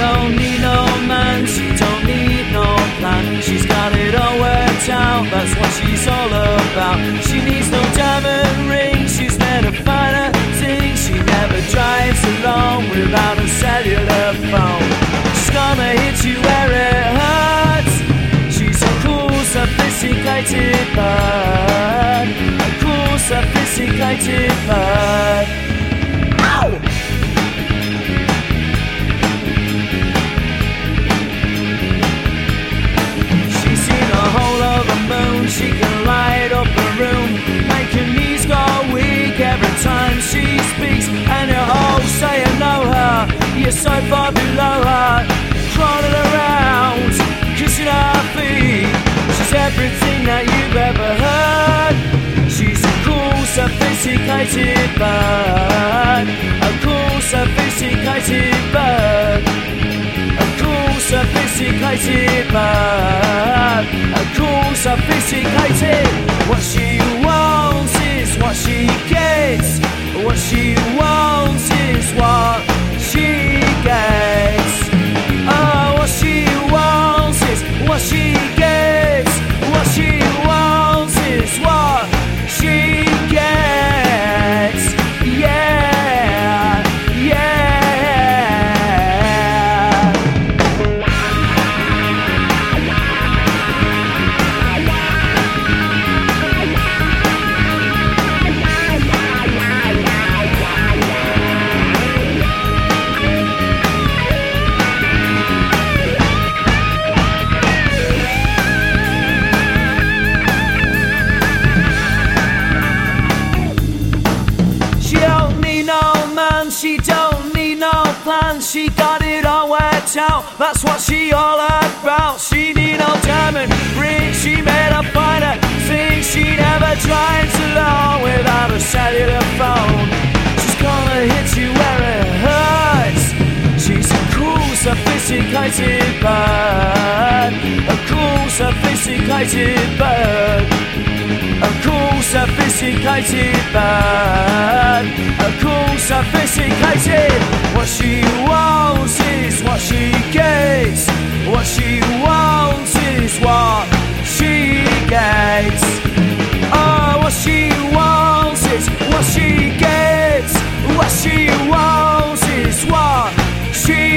don't need no man, she don't need no plan. She's got it all worked out, that's what she's all about. She needs no diamond ring, she's made of finer things. She never drives alone without a cellular phone. She's gonna hit you where it hurts. She's a cool, sophisticated bird. A cool, sophisticated bird. Ow! She's seen a whole of a moon. She can light up a room, make your knees go weak every time she speaks. And you all say you know her, you're so far below her, crawling around, kissing her feet. She's everything that you've ever heard. She's a cool, sophisticated bird. A cool, sophisticated bird. A cool, sophisticated bird. A cool, sophisticated. What she wants is what she gets. What she wants is what she gets. Oh, what she wants is what she gets. What she wants is what she gets. Yeah, yeah. She don't need no plan, she got it all worked out, that's what she all about. She need no diamond ring, she made a finer thing. She never drives alone without a cellular phone. She's gonna hit you where it hurts. She's a cool, sophisticated bird. A cool, sophisticated bird. A cool, sophisticated bird. A cool, sophisticated. What she wants is what she gets. What she wants is what she gets. Oh, what she wants is what she gets. What she wants is what she